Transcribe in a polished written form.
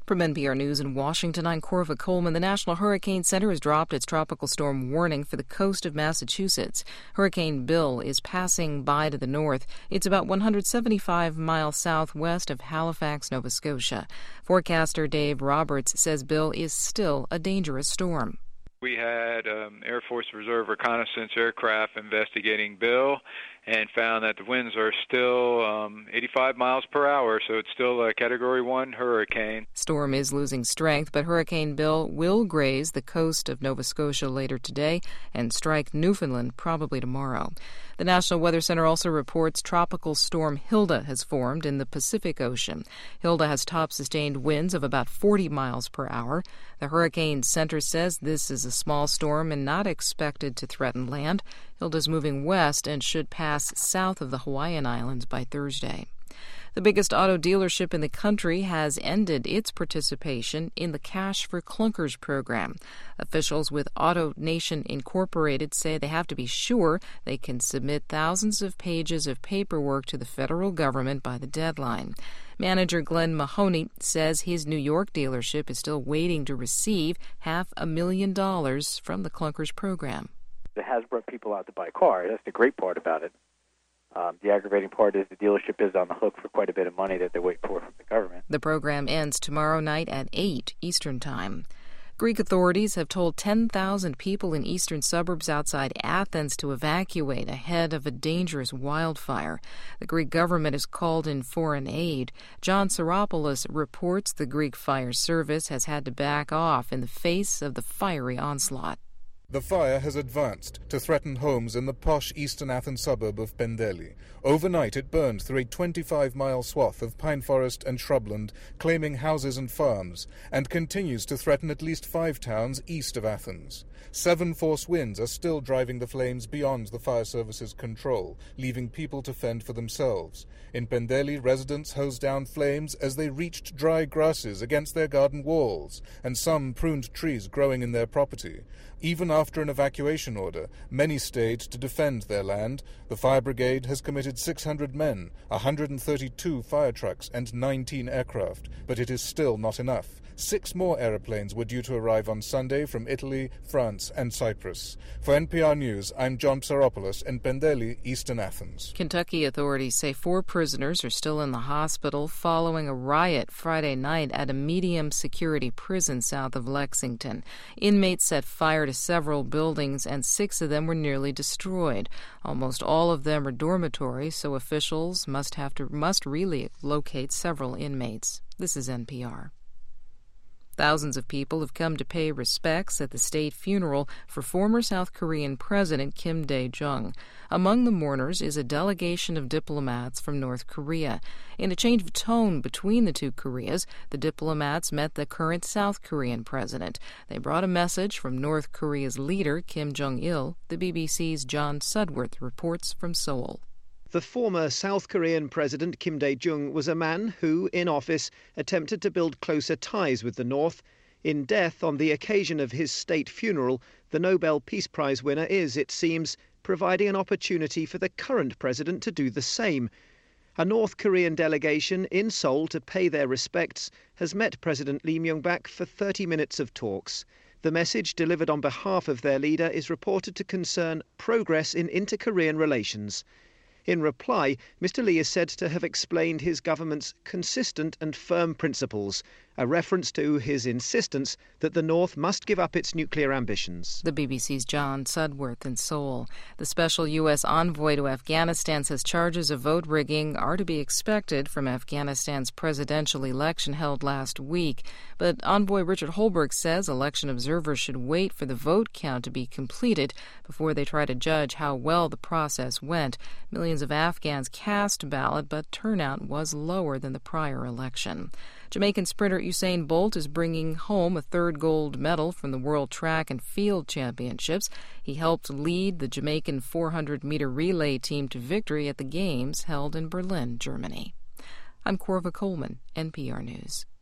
From NPR News in Washington, I'm Corva Coleman. The National Hurricane Center has dropped its tropical storm warning for the coast of Massachusetts. Hurricane Bill is passing by to the north. It's about 175 miles southwest of Halifax, Nova Scotia. Forecaster Dave Roberts says Bill is still a dangerous storm. We had Air Force Reserve reconnaissance aircraft investigating Bill and found that the winds are still 85 miles per hour, so it's still a Category 1 hurricane. Storm is losing strength, but Hurricane Bill will graze the coast of Nova Scotia later today and strike Newfoundland probably tomorrow. The National Weather Center also reports Tropical Storm Hilda has formed in the Pacific Ocean. Hilda has top sustained winds of about 40 miles per hour. The Hurricane Center says this is a small storm and not expected to threaten land. Hilda's moving west and should pass south of the Hawaiian Islands by Thursday. The biggest auto dealership in the country has ended its participation in the Cash for Clunkers program. Officials with AutoNation Incorporated say they have to be sure they can submit thousands of pages of paperwork to the federal government by the deadline. Manager Glenn Mahoney says his New York dealership is still waiting to receive $500,000 from the Clunkers program. It has brought people out to buy cars. That's the great part about it. The aggravating part is the dealership is on the hook for quite a bit of money that they wait for from the government. The program ends tomorrow night at 8 Eastern Time. Greek authorities have told 10,000 people in eastern suburbs outside Athens to evacuate ahead of a dangerous wildfire. The Greek government has called in foreign aid. John Saropoulos reports the Greek Fire Service has had to back off in the face of the fiery onslaught. The fire has advanced to threaten homes in the posh eastern Athens suburb of Pendeli. Overnight, it burned through a 25-mile swath of pine forest and shrubland, claiming houses and farms, and continues to threaten at least 5 towns east of Athens. 7 force winds are still driving the flames beyond the fire service's control, leaving people to fend for themselves. In Pendeli, residents hosed down flames as they reached dry grasses against their garden walls, and some pruned trees growing in their property. Even after an evacuation order, many stayed to defend their land. The fire brigade has committed 600 men, 132 fire trucks, and 19 aircraft, but it is still not enough. 6 more aeroplanes were due to arrive on Sunday from Italy, France, and Cyprus. For NPR News, I'm John Psaropoulos in Pendeli, eastern Athens. Kentucky authorities say 4 prisoners are still in the hospital following a riot Friday night at a medium-security prison south of Lexington. Inmates set fire to several buildings, and 6 of them were nearly destroyed. Almost all of them are dormitories, so officials must relocate several inmates. This is NPR. Thousands of people have come to pay respects at the state funeral for former South Korean President Kim Dae-jung. Among the mourners is a delegation of diplomats from North Korea. In a change of tone between the two Koreas, the diplomats met the current South Korean president. They brought a message from North Korea's leader, Kim Jong-il. The BBC's John Sudworth reports from Seoul. The former South Korean President Kim Dae-jung was a man who, in office, attempted to build closer ties with the North. In death, on the occasion of his state funeral, the Nobel Peace Prize winner is, it seems, providing an opportunity for the current president to do the same. A North Korean delegation in Seoul to pay their respects has met President Lee Myung-bak for 30 minutes of talks. The message delivered on behalf of their leader is reported to concern progress in inter-Korean relations. In reply, Mr. Lee is said to have explained his government's consistent and firm principles, a reference to his insistence that the North must give up its nuclear ambitions. The BBC's John Sudworth in Seoul. The special U.S. envoy to Afghanistan says charges of vote rigging are to be expected from Afghanistan's presidential election held last week. But envoy Richard Holbrooke says election observers should wait for the vote count to be completed before they try to judge how well the process went. Millions of Afghans cast a ballot, but turnout was lower than the prior election. Jamaican sprinter Usain Bolt is bringing home a 3rd gold medal from the World Track and Field Championships. He helped lead the Jamaican 400-meter relay team to victory at the Games held in Berlin, Germany. I'm Corva Coleman, NPR News.